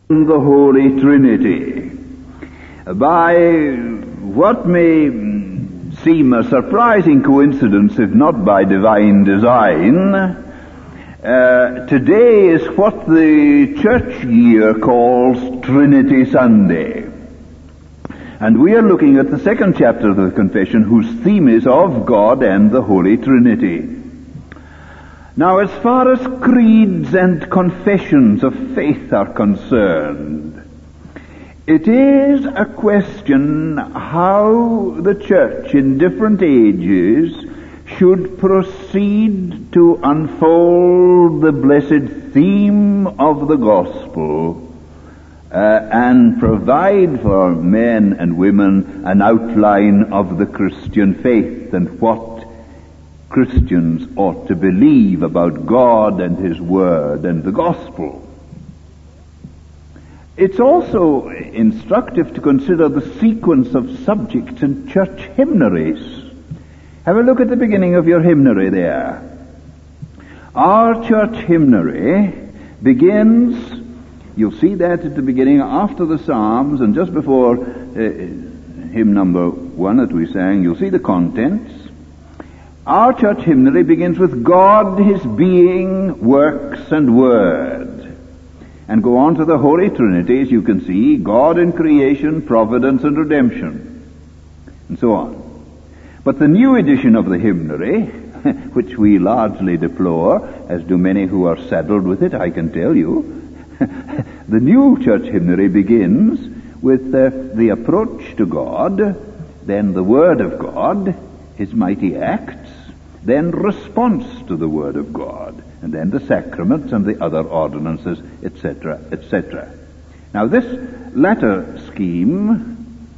the Holy Trinity. By what may seem a surprising coincidence, if not by divine design, today is what the church year calls Trinity Sunday. And we are looking at the second chapter of the Confession, whose theme is of God and the Holy Trinity. Now, as far as creeds and confessions of faith are concerned, it is a question how the church in different ages should proceed to unfold the blessed theme of the gospel and provide for men and women an outline of the Christian faith and what Christians ought to believe about God and His Word and the gospel. It's also instructive to consider the sequence of subjects in church hymnaries. Have a look at the beginning of your hymnary there. Our church hymnary begins, you'll see that at the beginning, after the Psalms and just before hymn number 1 that we sang, you'll see the contents. Our church hymnary begins with God, His being, works, and word. And go on to the Holy Trinity, as you can see, God in creation, providence, and redemption, and so on. But the new edition of the hymnary, which we largely deplore, as do many who are saddled with it, I can tell you, the new church hymnary begins with the approach to God, then the Word of God, His mighty acts, then response to the Word of God, and then the sacraments and the other ordinances, etc., etc. Now this latter scheme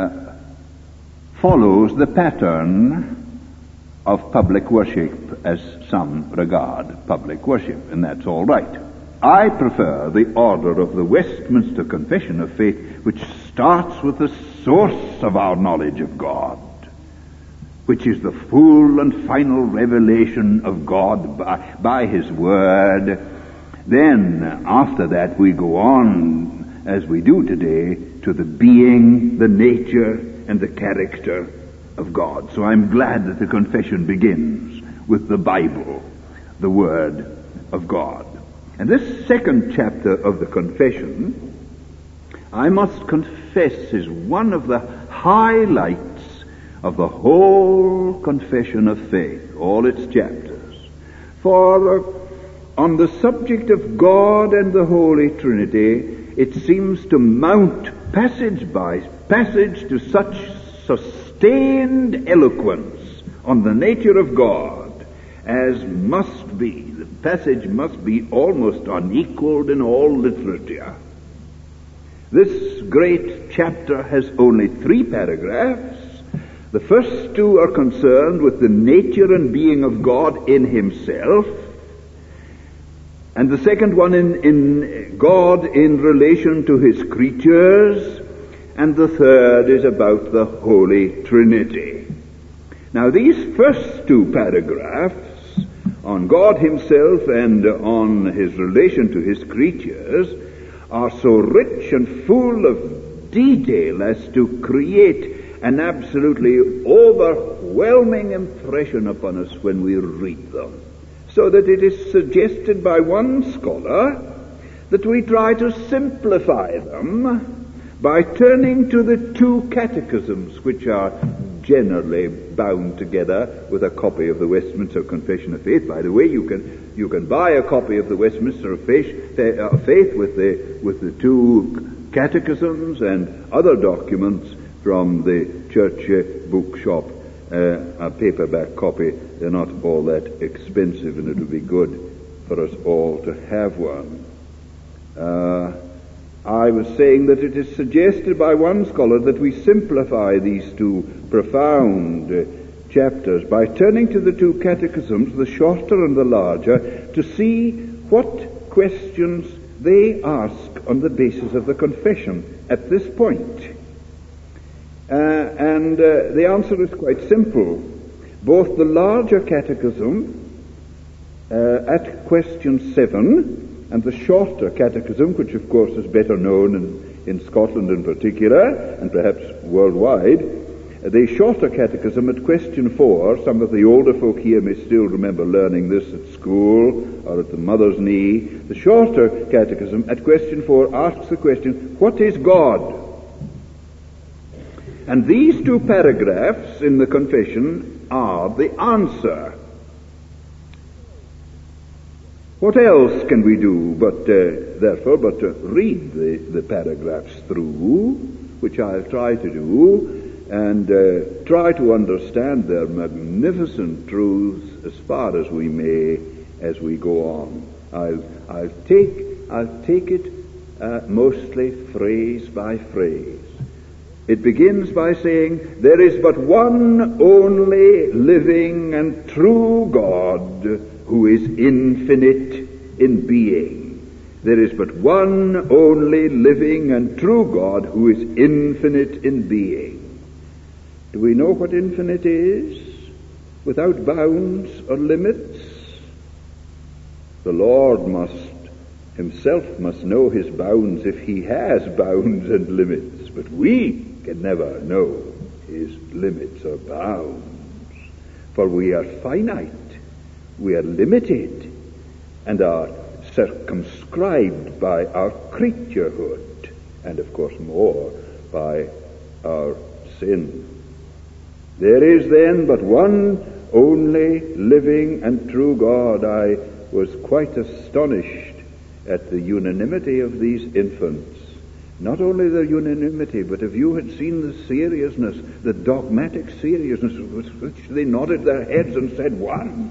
follows the pattern of public worship, as some regard public worship, and that's all right. I prefer the order of the Westminster Confession of Faith, which starts with the source of our knowledge of God, which is the full and final revelation of God by His Word. Then, after that, we go on, as we do today, to the being, the nature, and the character of God. So I'm glad that the confession begins with the Bible, the Word of God. And this second chapter of the confession, I must confess, is one of the highlights of the whole confession of faith, all its chapters. For on the subject of God and the Holy Trinity, it seems to mount passage by passage to such sustained eloquence on the nature of God as must be. The passage must be almost unequaled in all literature. This great chapter has only 3 paragraphs. The first 2 are concerned with the nature and being of God in Himself, and the second one in God in relation to His creatures, and the third is about the Holy Trinity. Now these first 2 paragraphs on God Himself and on His relation to His creatures are so rich and full of detail as to create an absolutely overwhelming impression upon us when we read them, so that it is suggested by one scholar that we try to simplify them by turning to the 2 catechisms, which are generally bound together with a copy of the Westminster Confession of Faith. By the way, you can buy a copy of the Westminster of Faith with the 2 catechisms and other documents from the church bookshop, a paperback copy. They're not all that expensive, and it would be good for us all to have one. I was saying that it is suggested by one scholar that we simplify these 2 profound chapters by turning to the 2 catechisms, the shorter and the larger, to see what questions they ask on the basis of the confession at this point. And the answer is quite simple. Both the larger catechism at question 7 and the Shorter Catechism, which of course is better known in Scotland in particular, and perhaps worldwide. The Shorter Catechism at question 4, some of the older folk here may still remember learning this at school or at the mother's knee. The Shorter Catechism at question 4 asks the question, what is God? And these two paragraphs in the confession are the answer. What else can we do but read the paragraphs through, which I'll try to do, and try to understand their magnificent truths as far as we may as we go on. I'll take it mostly phrase by phrase. It begins by saying, there is but one only living and true God who is infinite in being. There is but one only living and true God who is infinite in being. Do we know what infinite is? Without bounds or limits? The Lord himself must know his bounds if he has bounds and limits, but we can never know his limits or bounds, for we are finite, we are limited, and are circumscribed by our creaturehood, and of course more by our sin. There is then but one only living and true God. I was quite astonished at the unanimity of these infants. Not only the unanimity, but if you had seen the seriousness, the dogmatic seriousness with which they nodded their heads and said, one.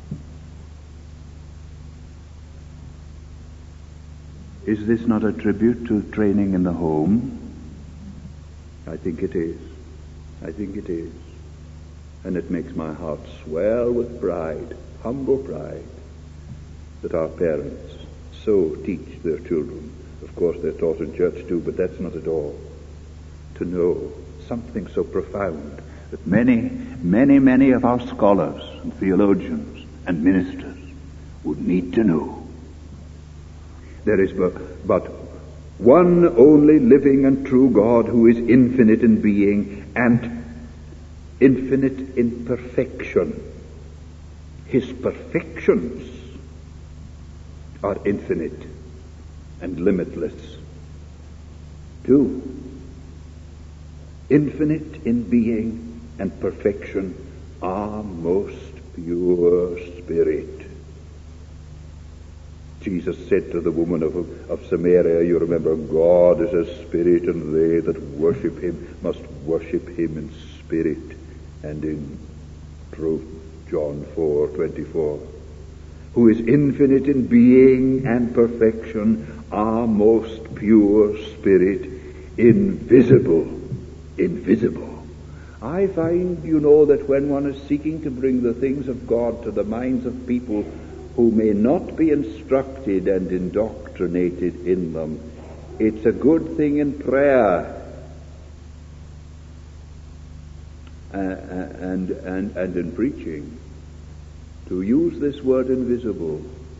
Is this not a tribute to training in the home? I think it is. I think it is. And it makes my heart swell with pride, humble pride, that our parents so teach their children. Of course, they're taught in church too, but that's not at all. To know something so profound that many of our scholars and theologians and ministers would need to know. There is but one only living and true God who is infinite in being and infinite in perfection. His perfections are infinite and limitless. 2. Infinite in being and perfection, our most pure spirit. Jesus said to the woman of Samaria, you remember, God is a spirit, and they that worship him must worship him in spirit and in truth. John 4:24. Who is infinite in being and perfection, our most pure spirit, invisible. I find, that when one is seeking to bring the things of God to the minds of people who may not be instructed and indoctrinated in them, it's a good thing in prayer and in preaching to use this word invisible,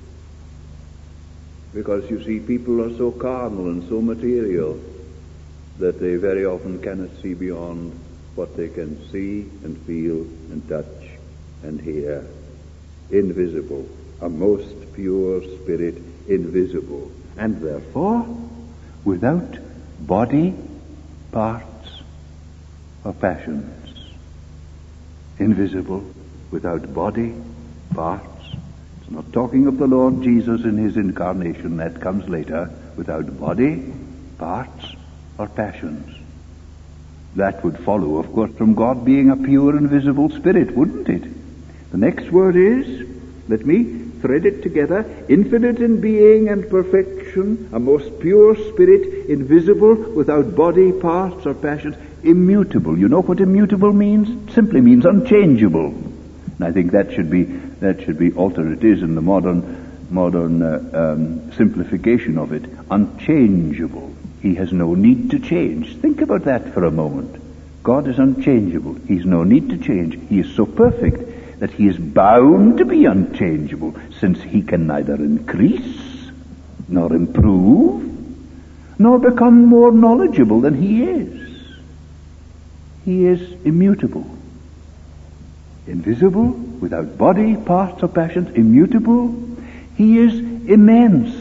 because you see, people are so carnal and so material that they very often cannot see beyond what they can see and feel and touch and hear. Invisible, a most pure spirit, invisible, and therefore without body, parts, or passions. Invisible, without body, parts. It's not talking of the Lord Jesus in his incarnation, that comes later. Without body, parts, or passions. That would follow, of course, from God being a pure and visible spirit, wouldn't it? The next word is, let me thread it together, infinite in being and perfection, a most pure spirit, invisible, without body, parts, or passions, immutable. You know what immutable means? It simply means unchangeable. And I think that should be altered. It is in the modern simplification of it. Unchangeable. He has no need to change. Think about that for a moment. God is unchangeable. He's no need to change. He is so perfect that he is bound to be unchangeable, since he can neither increase nor improve, nor become more knowledgeable than he is. He is immutable, invisible, without body, parts, or passions, immutable. He is immense.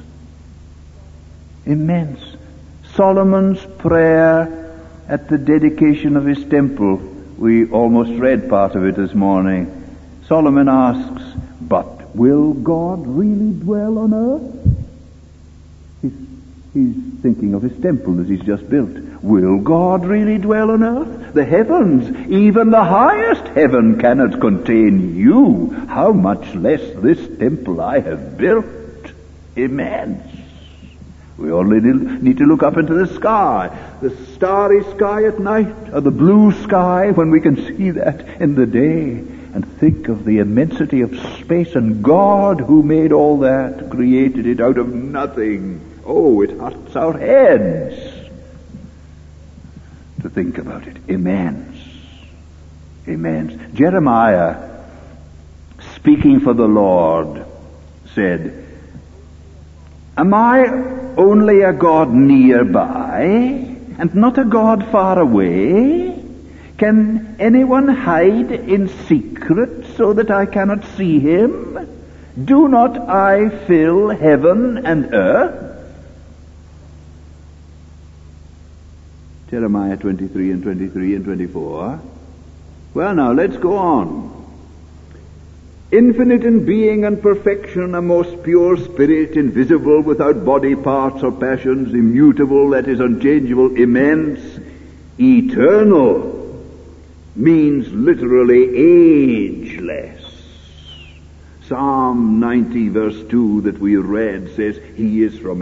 Immense. Solomon's prayer at the dedication of his temple, we almost read part of it this morning. Solomon asks, but will God really dwell on earth? He's thinking of his temple that he's just built. Will God really dwell on earth? The heavens, even the highest heaven, cannot contain you. How much less this temple I have built? Immense. We only need to look up into the sky, the starry sky at night, or the blue sky when we can see that in the day, and think of the immensity of space, and God who made all that, created it out of nothing. Oh, it hurts our heads to think about it. Immense. Immense. Jeremiah, speaking for the Lord, said, am I only a God nearby, and not a God far away? Can anyone hide in secret so that I cannot see him? Do not I fill heaven and earth? Jeremiah 23 and 23 and 24. Well, now, let's go on. Infinite in being and perfection, a most pure spirit, invisible, without body, parts, or passions, immutable, that is unchangeable, immense, eternal, means literally ageless. Psalm 90 verse 2 that we read says, he is from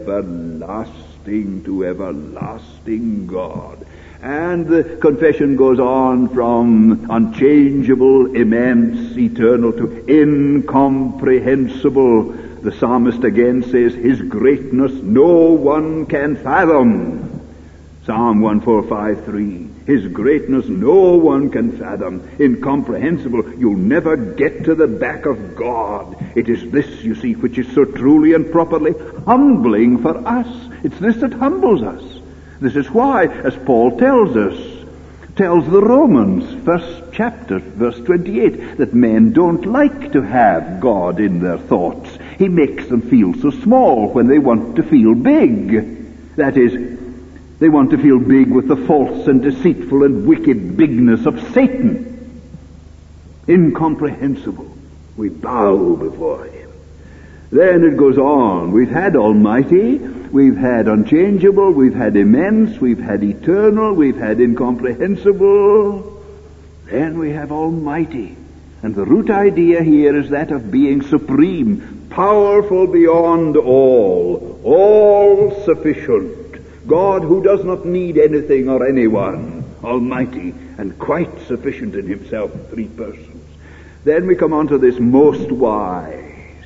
everlasting to everlasting God. And the confession goes on from unchangeable, immense, eternal to incomprehensible. The psalmist again says, his greatness no one can fathom. Psalm 145:3. His greatness no one can fathom. Incomprehensible. You'll never get to the back of God. It is this, you see, which is so truly and properly humbling for us. It's this that humbles us. This is why, as Paul tells the Romans, first chapter, verse 28, that men don't like to have God in their thoughts. He makes them feel so small when they want to feel big. That is, they want to feel big with the false and deceitful and wicked bigness of Satan. Incomprehensible. We bow before him. Then it goes on. We've had almighty, we've had unchangeable, we've had immense, we've had eternal, we've had incomprehensible. Then we have almighty. And the root idea here is that of being supreme, powerful beyond all sufficient. God who does not need anything or anyone, almighty and quite sufficient in himself, three persons. Then we come on to this most wise.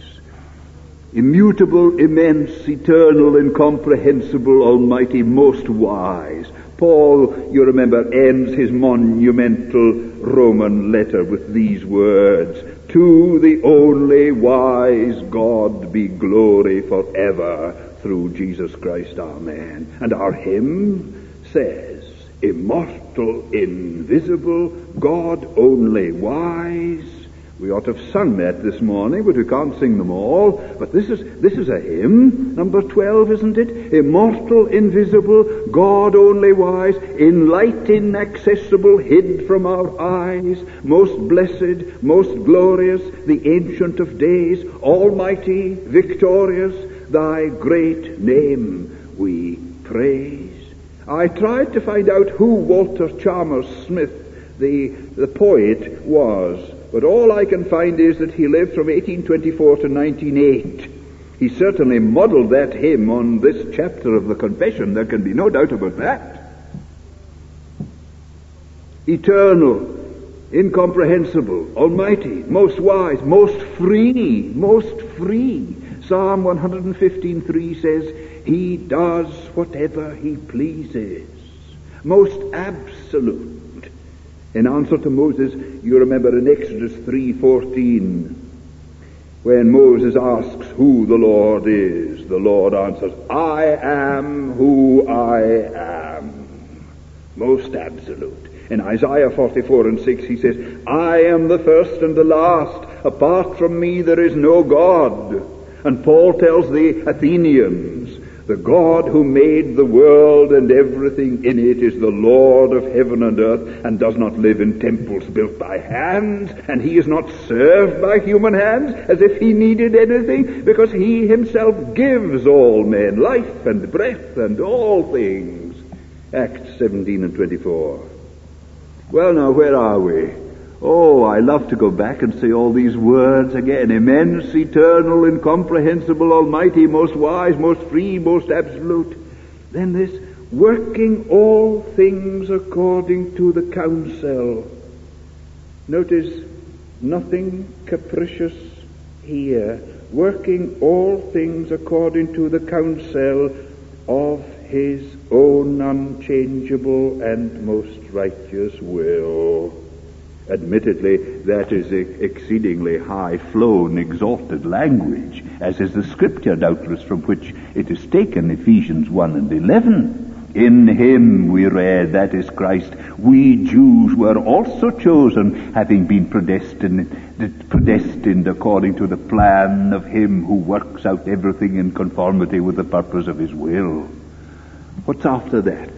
Immutable, immense, eternal, incomprehensible, almighty, most wise. Paul, you remember, ends his monumental Roman letter with these words, to the only wise God be glory forever through Jesus Christ, amen. And our hymn says, immortal, invisible, God only wise. We ought to have sung that this morning, but we can't sing them all. But this is a hymn, number 12, isn't it? Immortal, invisible, God only wise, in light inaccessible, hid from our eyes, most blessed, most glorious, the Ancient of Days, almighty, victorious, thy great name we praise. I tried to find out who Walter Chalmers Smith, the poet, was. But all I can find is that he lived from 1824 to 1908. He certainly modeled that hymn on this chapter of the Confession. There can be no doubt about that. Eternal, incomprehensible, almighty, most wise, most free, most free. Psalm 115:3 says, he does whatever he pleases. Most absolute. In answer to Moses, you remember in Exodus 3:14, When Moses asks who the Lord is, the Lord answers, I am who I am. Most absolute. In Isaiah 44:6 he says, I am the first and the last. Apart from me there is no God. And Paul tells the Athenians, the God who made the world and everything in it is the Lord of heaven and earth, and does not live in temples built by hands, and he is not served by human hands as if he needed anything, because he himself gives all men life and breath and all things. Acts 17:24. Well, now, where are we? Oh, I love to go back and say all these words again. Immense, eternal, incomprehensible, almighty, most wise, most free, most absolute. Then this working all things according to the counsel. Notice nothing capricious here. Working all things according to the counsel of his own unchangeable and most righteous will. Admittedly, that is exceedingly high-flown, exalted language, as is the scripture, doubtless, from which it is taken, Ephesians 1:11. In him, we read, that is Christ, we Jews were also chosen, having been predestined according to the plan of him who works out everything in conformity with the purpose of his will. What's after that?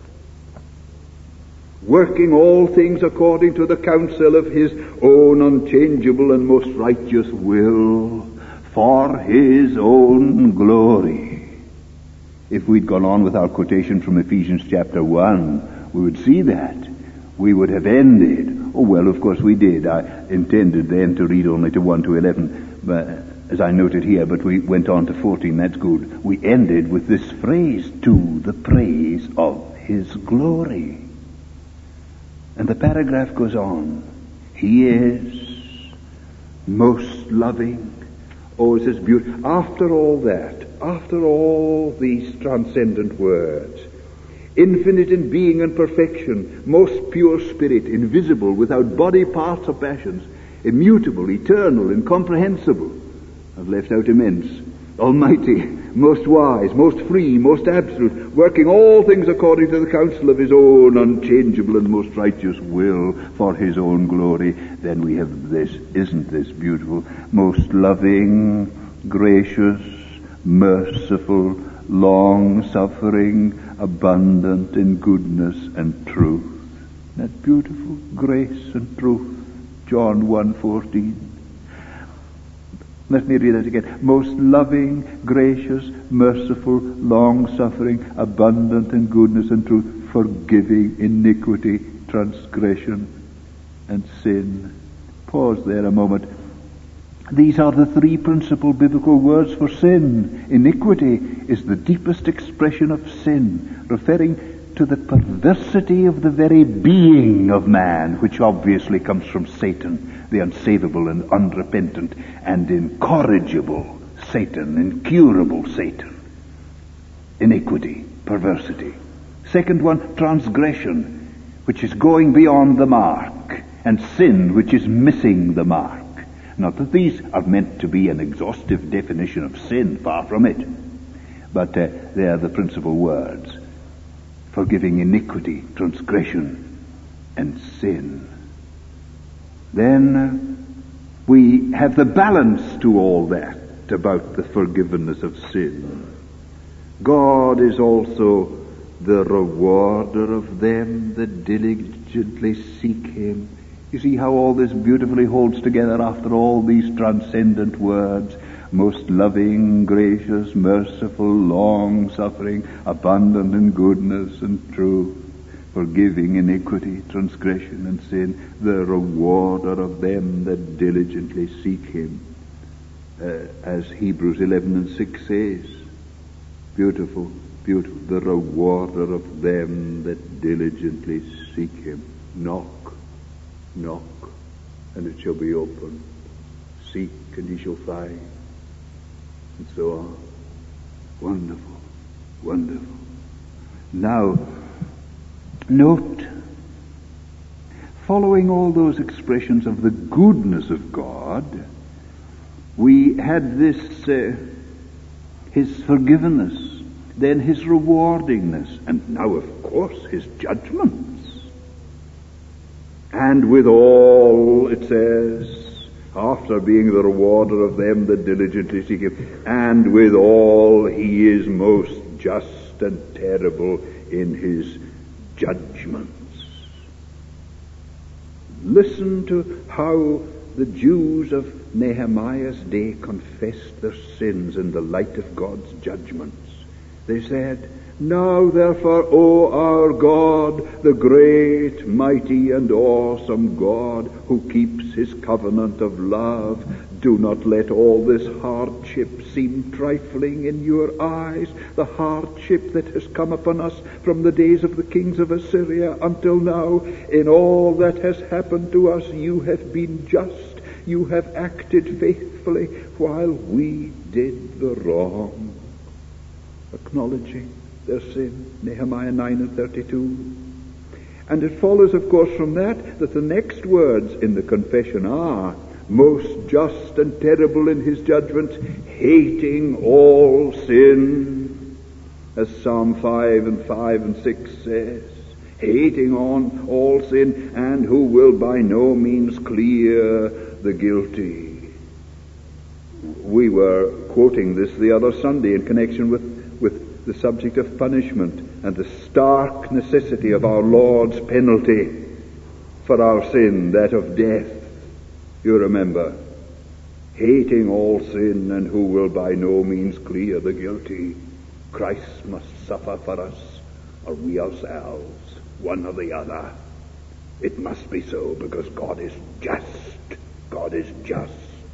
Working all things according to the counsel of his own unchangeable and most righteous will, for his own glory. If we'd gone on with our quotation from Ephesians chapter 1, we would see that. We would have ended. Oh, well, of course we did. I intended then to read only to 1 to 11, as I noted here, but we went on to 14. That's good. We ended with this phrase, to the praise of his glory. And the paragraph goes on. He is most loving. Oh, it is beautiful. After all that, after all these transcendent words, infinite in being and perfection, most pure spirit, invisible, without body, parts, or passions, immutable, eternal, incomprehensible. I've left out immense, almighty, most wise, most free, most absolute, working all things according to the counsel of his own unchangeable and most righteous will for his own glory. Then we have this, isn't this beautiful? Most loving, gracious, merciful, long-suffering, abundant in goodness and truth. Isn't that beautiful? Grace and truth. John 1:14. Let me read that again. Most loving, gracious, merciful, long-suffering, abundant in goodness and truth, forgiving iniquity, transgression, and sin. Pause there a moment. These are the three principal biblical words for sin. Iniquity is the deepest expression of sin, referring to the perversity of the very being of man, which obviously comes from Satan, the unsavable and unrepentant and incorrigible Satan, incurable Satan. Iniquity, perversity. Second one, transgression, which is going beyond the mark, and sin, which is missing the mark. Not that these are meant to be an exhaustive definition of sin, far from it, but they are the principal words. Forgiving iniquity, transgression, and sin. Then we have the balance to all that about the forgiveness of sin. God is also the rewarder of them that diligently seek him. You see how all this beautifully holds together after all these transcendent words. Most loving, gracious, merciful, long-suffering, abundant in goodness and truth, forgiving iniquity, transgression, and sin, the rewarder of them that diligently seek him. As Hebrews 11:6 says, beautiful, beautiful, the rewarder of them that diligently seek him. Knock, knock, and it shall be opened. Seek, and ye shall find. And so on. Wonderful, wonderful. Now, note, following all those expressions of the goodness of God, we had this, his forgiveness, then his rewardingness, and now, of course, his judgments. And withal, it says, after being the rewarder of them that diligently seek him, and withal he is most just and terrible in his judgments. Listen to how the Jews of Nehemiah's day confessed their sins in the light of God's judgments. They said, "Now therefore, O our God, the great, mighty, and awesome God, who keeps his covenant of love, do not let all this hardship seem trifling in your eyes, the hardship that has come upon us from the days of the kings of Assyria until now. In all that has happened to us, you have been just. You have acted faithfully, while we did the wrong." Acknowledging their sin, Nehemiah 9:32. And it follows, of course, from that the next words in the confession are, most just and terrible in his judgments, hating all sin, as Psalm 5 and 6 says, hating on all sin, and who will by no means clear the guilty. We were quoting this the other Sunday in connection with the subject of punishment and the stark necessity of our Lord's penalty for our sin, that of death. You remember, hating all sin, and who will by no means clear the guilty. Christ must suffer for us, or we ourselves, one or the other. It must be so, because God is just. God is just.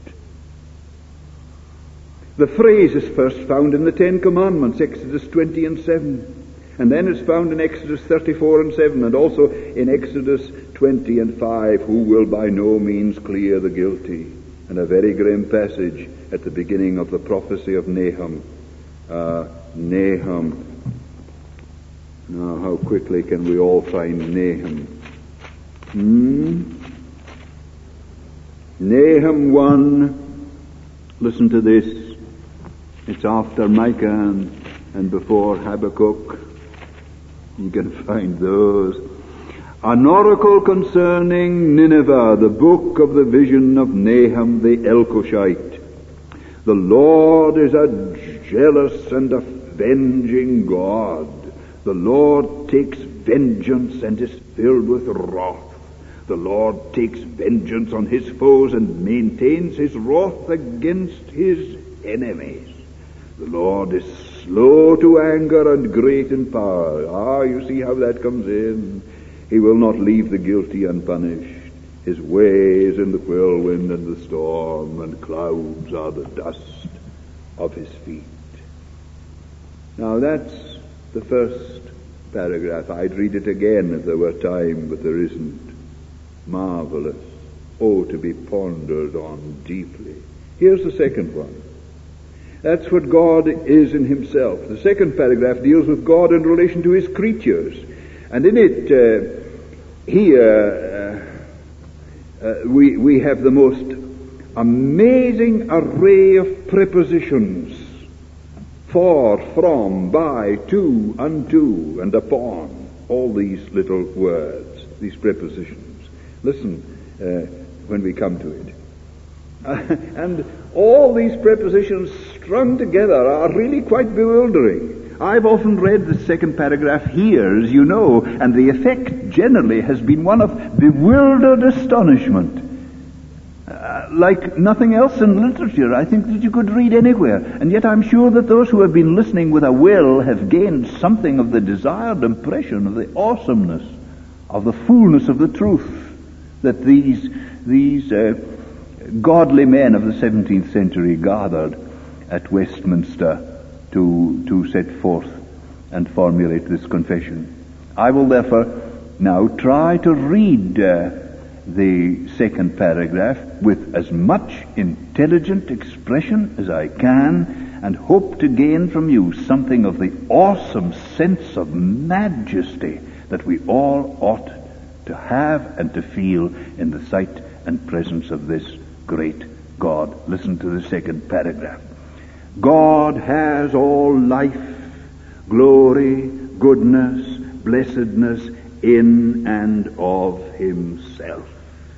The phrase is first found in the Ten Commandments, Exodus 20 and 7. And then it's found in Exodus 34 and 7, and also in Exodus 20 and 5, who will by no means clear the guilty. And a very grim passage at the beginning of the prophecy of Nahum. Nahum. Now, how quickly can we all find Nahum? Nahum 1. Listen to this. It's after Micah and before Habakkuk. You can find those. An oracle concerning Nineveh, the book of the vision of Nahum the Elkoshite. The Lord is a jealous and avenging God. The Lord takes vengeance and is filled with wrath. The Lord takes vengeance on his foes and maintains his wrath against his enemies. The Lord is slow to anger and great in power. You see how that comes in. He will not leave the guilty unpunished. His ways in the whirlwind and the storm, and clouds are the dust of his feet. Now that's the first paragraph. I'd read it again if there were time, but there isn't. Marvelous. Oh, to be pondered on deeply. Here's the second one. That's what God is in himself. The second paragraph deals with God in relation to his creatures. And in it, we have the most amazing array of prepositions. For, from, by, to, unto, and upon. All these little words, these prepositions. Listen when we come to it. And all these prepositions strung together are really quite bewildering. I've often read the second paragraph here, as you know, and the effect generally has been one of bewildered astonishment. Like nothing else in literature, I think that you could read anywhere. And yet I'm sure that those who have been listening with a will have gained something of the desired impression of the awesomeness, of the fullness of the truth that these godly men of the 17th century gathered at Westminster to set forth and formulate this confession. I will therefore now try to read the second paragraph with as much intelligent expression as I can, and hope to gain from you something of the awesome sense of majesty that we all ought to have and to feel in the sight and presence of this great God. Listen to the second paragraph. God has all life, glory, goodness, blessedness in and of himself.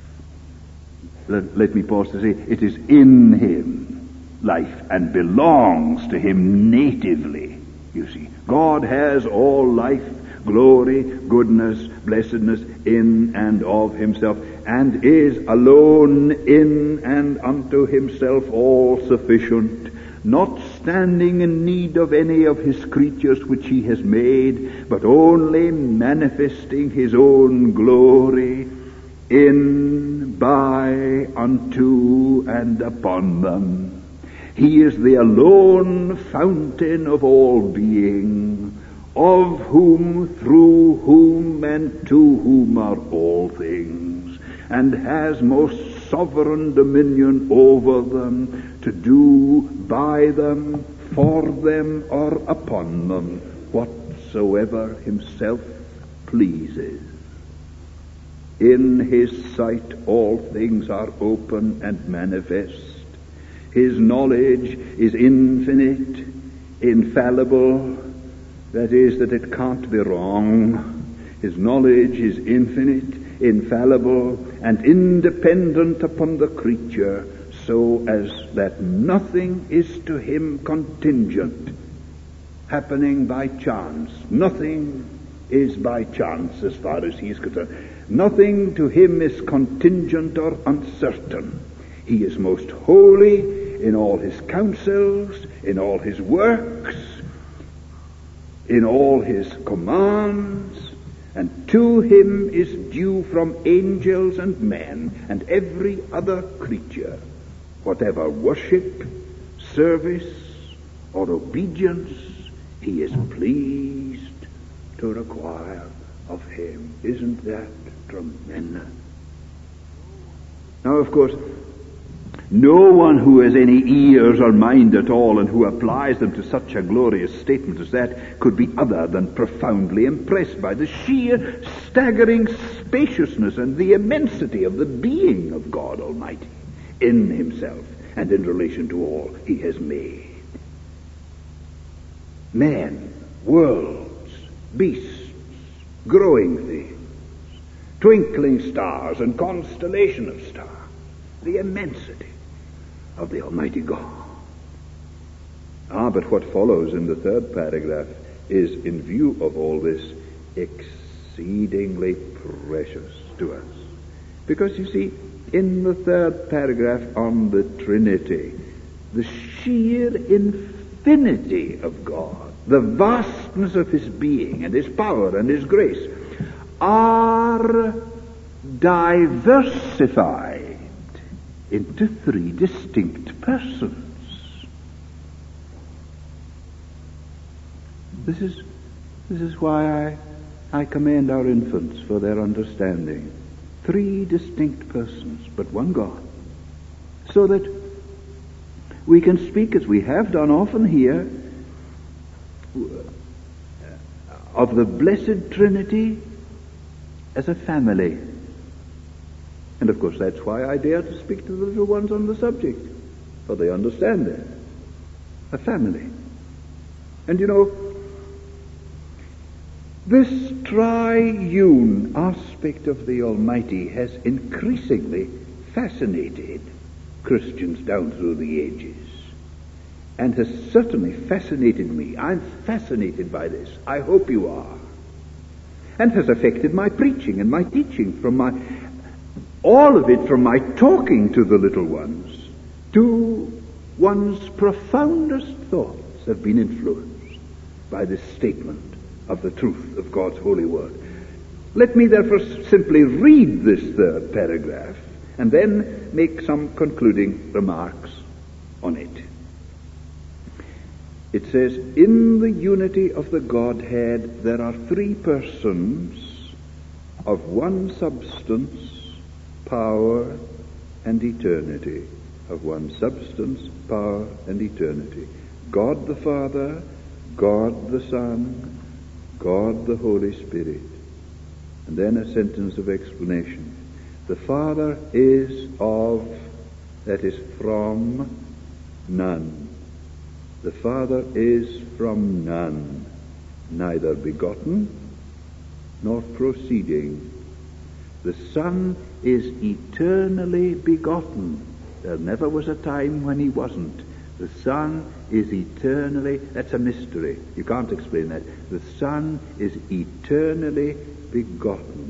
Let me pause to say, it is in him, life, and belongs to him natively, you see. God has all life, glory, goodness, blessedness in and of himself, and is alone in and unto himself all sufficient, not standing in need of any of his creatures which he has made, but only manifesting his own glory in, by, unto, and upon them. He is the alone fountain of all being, of whom, through whom, and to whom are all things, and has most sovereign dominion over them, to do by them, for them, or upon them, whatsoever himself pleases. In his sight all things are open and manifest. His knowledge is infinite, infallible, that is, that it can't be wrong. His knowledge is infinite, infallible, and independent upon the creature, so as that nothing is to him contingent, happening by chance. Nothing is by chance as far as he is concerned. Nothing to him is contingent or uncertain. He is most holy in all his counsels, in all his works, in all his commands, and to him is due from angels and men and every other creature whatever worship, service, or obedience he is pleased to require of him. Isn't that tremendous? Now, of course, no one who has any ears or mind at all and who applies them to such a glorious statement as that could be other than profoundly impressed by the sheer staggering spaciousness and the immensity of the being of God Almighty in himself and in relation to all he has made. Men, worlds, beasts, growing things, twinkling stars and constellation of stars, the immensity of the Almighty God. But what follows in the third paragraph is, in view of all this, exceedingly precious to us. Because, you see, in the third paragraph on the Trinity, the sheer infinity of God, the vastness of his being and his power and his grace are diversified into three distinct persons. This is why I commend our infants for their understanding. Three distinct persons, but one God. So that we can speak, as we have done often here, of the Blessed Trinity as a family. And of course that's why I dare to speak to the little ones on the subject, for they understand that. A family. And you know, this triune aspect of the Almighty has increasingly fascinated Christians down through the ages, and has certainly fascinated me. I'm fascinated by this. I hope you are. And has affected my preaching and my teaching, all of it from my talking to the little ones to one's profoundest thoughts have been influenced by this statement of the truth of God's holy word. Let me therefore simply read this third paragraph and then make some concluding remarks on it. It says, in the unity of the Godhead there are three persons of one substance, power, and eternity. Of one substance, power, and eternity. God the Father, God the Son, God the Holy Spirit. And then a sentence of explanation. The Father is of that is from none. The Father is from none, neither begotten nor proceeding. The Son is eternally begotten. There never was a time when he wasn't. The Son is eternally, that's a mystery. You can't explain that. The Son is eternally begotten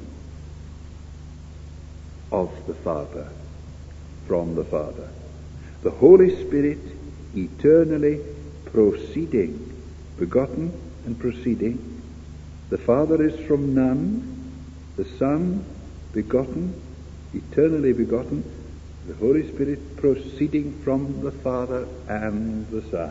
of the Father, from the Father. The Holy Spirit eternally proceeding, begotten and proceeding. The Father is from none, the Son begotten, eternally begotten, the Holy Spirit proceeding from the Father and the Son.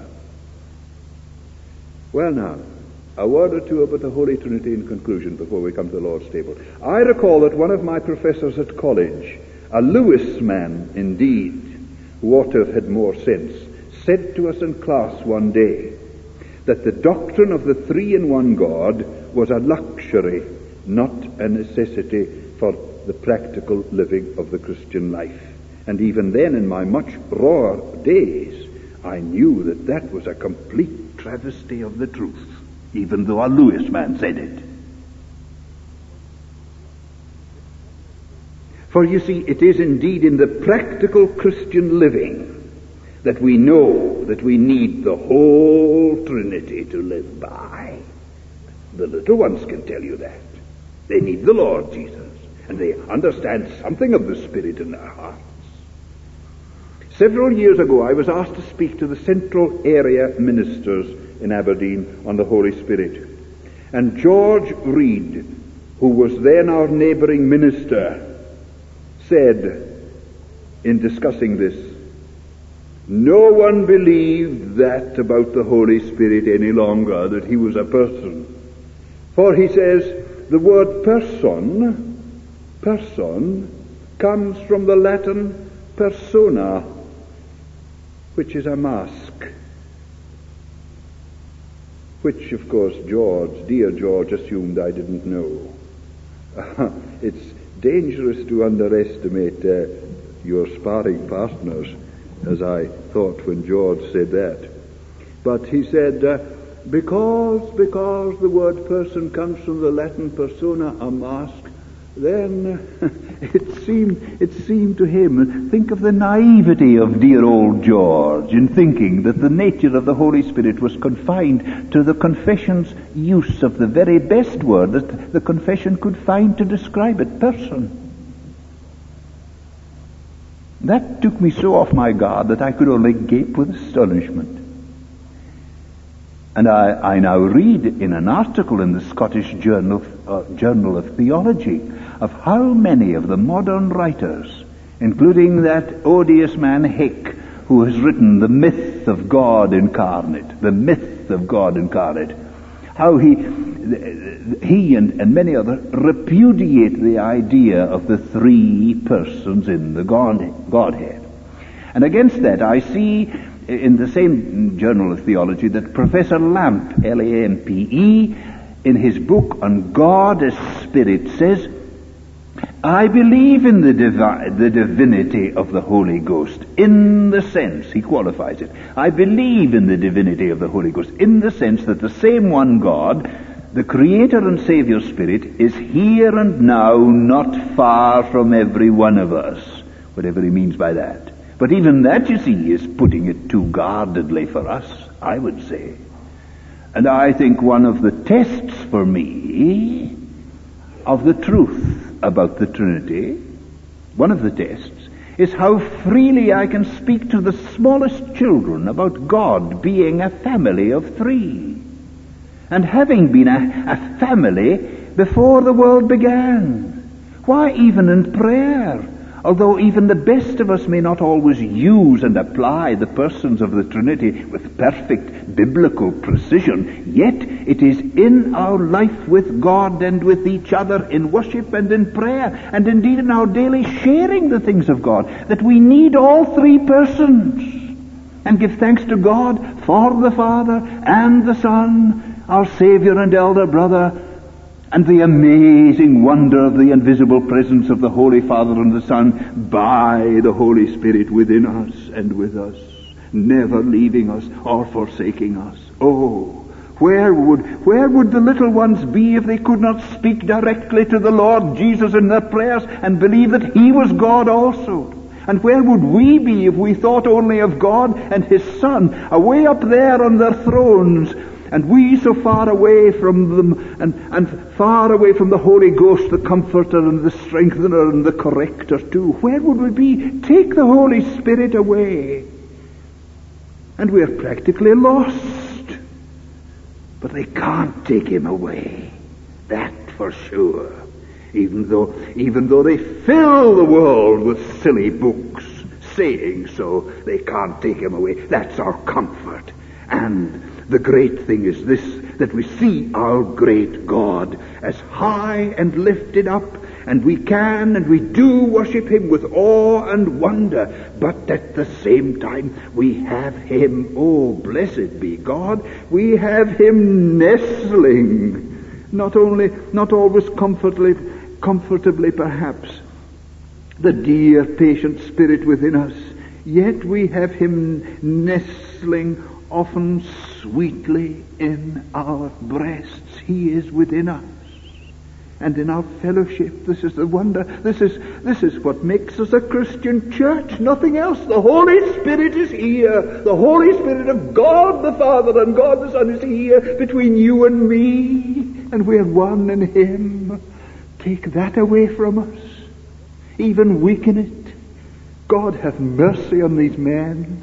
Well now, a word or two about the Holy Trinity in conclusion before we come to the Lord's table. I recall that one of my professors at college, a Lewis man indeed, who ought to have had more sense, said to us in class one day that the doctrine of the three-in-one God was a luxury, not a necessity for the practical living of the Christian life. And even then, in my much rawer days, I knew that that was a complete travesty of the truth, even though a Lewis man said it. For you see, it is indeed in the practical Christian living that we know that we need the whole Trinity to live by. The little ones can tell you that. They need the Lord Jesus, and they understand something of the Spirit in their hearts. Several years ago, I was asked to speak to the central area ministers in Aberdeen on the Holy Spirit. And George Reed, who was then our neighboring minister, said in discussing this, no one believed that about the Holy Spirit any longer, that he was a person. For he says, the word person comes from the Latin persona, which is a mask. Which, of course, dear George, assumed I didn't know. It's dangerous to underestimate your sparring partners, as I thought when George said that. But he said, because the word person comes from the Latin persona, a mask, then it seemed to him, think of the naivety of dear old George in thinking that the nature of the Holy Spirit was confined to the confession's use of the very best word that the confession could find to describe it, person. That took me so off my guard that I could only gape with astonishment. And I now read in an article in the Scottish Journal of Theology of how many of the modern writers, including that odious man Hick, who has written The Myth of God Incarnate, how he and many others repudiate the idea of the three persons in the Godhead. And against that I see in the same Journal of Theology that Professor Lampe, Lampe, in his book on God as Spirit says, I believe in the divinity of the Holy Ghost in the sense, he qualifies it, I believe in the divinity of the Holy Ghost in the sense that the same one God, the Creator and Savior Spirit, is here and now not far from every one of us, whatever he means by that. But even that, you see, is putting it too guardedly for us, I would say. And I think one of the tests for me of the truth about the Trinity, one of the tests, is how freely I can speak to the smallest children about God being a family of three, and having been a family before the world began. Why, even in prayer, although even the best of us may not always use and apply the persons of the Trinity with perfect biblical precision, yet it is in our life with God and with each other in worship and in prayer, and indeed in our daily sharing the things of God, that we need all three persons, and give thanks to God for the Father and the Son, our Savior and elder brother, and the amazing wonder of the invisible presence of the Holy Father and the Son by the Holy Spirit within us and with us, never leaving us or forsaking us. Oh, where would the little ones be if they could not speak directly to the Lord Jesus in their prayers and believe that He was God also? And where would we be if we thought only of God and His Son, away up there on their thrones, and we so far away from them, and far away from the Holy Ghost, the Comforter and the Strengthener and the Corrector too? Where would we be? Take the Holy Spirit away, and we're practically lost. But they can't take Him away, that for sure. Even though they fill the world with silly books saying so, they can't take Him away. That's our comfort. And the great thing is this, that we see our great God as high and lifted up, and we can and we do worship Him with awe and wonder, but at the same time we have Him, oh blessed be God, we have Him nestling, not always comfortably perhaps, the dear patient Spirit within us, yet we have Him nestling often sweetly in our breasts. He is within us and in our fellowship. This is the wonder. This is what makes us a Christian church, nothing else. The Holy Spirit is here. The Holy Spirit of God the Father and God the Son is here between you and me, and we're one in Him. Take that away from us, even weaken it. God have mercy on these men.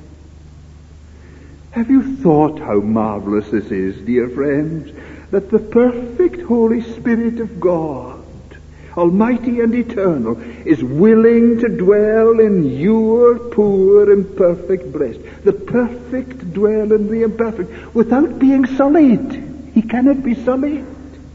Have you thought how marvelous this is, dear friends, that the perfect Holy Spirit of God, almighty and eternal, is willing to dwell in your poor imperfect breast. The perfect dwell in the imperfect without being sullied. He cannot be sullied.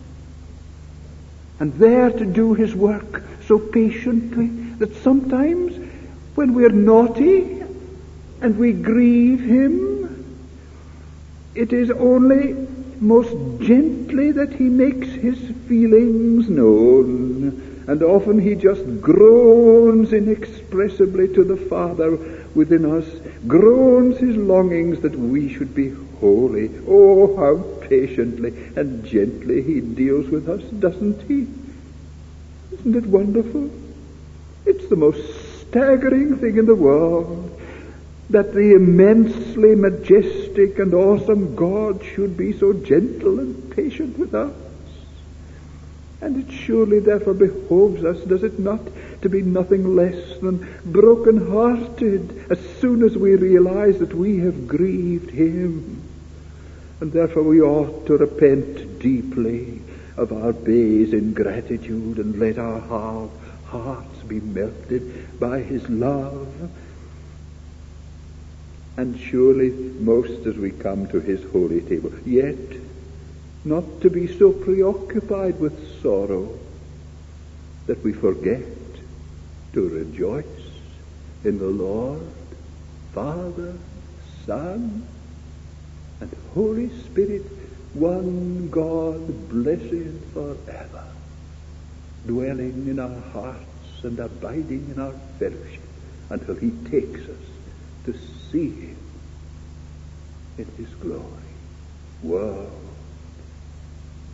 And there to do His work so patiently that sometimes when we're naughty and we grieve Him, it is only most gently that He makes His feelings known, and often He just groans inexpressibly to the Father within us, groans His longings that we should be holy. Oh, how patiently and gently He deals with us, doesn't He? Isn't it wonderful? It's the most staggering thing in the world that the immensely majestic and awesome God should be so gentle and patient with us. And it surely therefore behoves us, does it not, to be nothing less than broken-hearted as soon as we realize that we have grieved Him. And therefore we ought to repent deeply of our base ingratitude and let our hearts be melted by His love. And surely most as we come to His holy table, yet not to be so preoccupied with sorrow that we forget to rejoice in the Lord, Father, Son, and Holy Spirit, one God, blessed forever, dwelling in our hearts and abiding in our fellowship until He takes us to see Him in His glory, world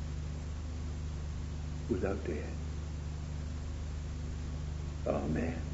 without end. Amen.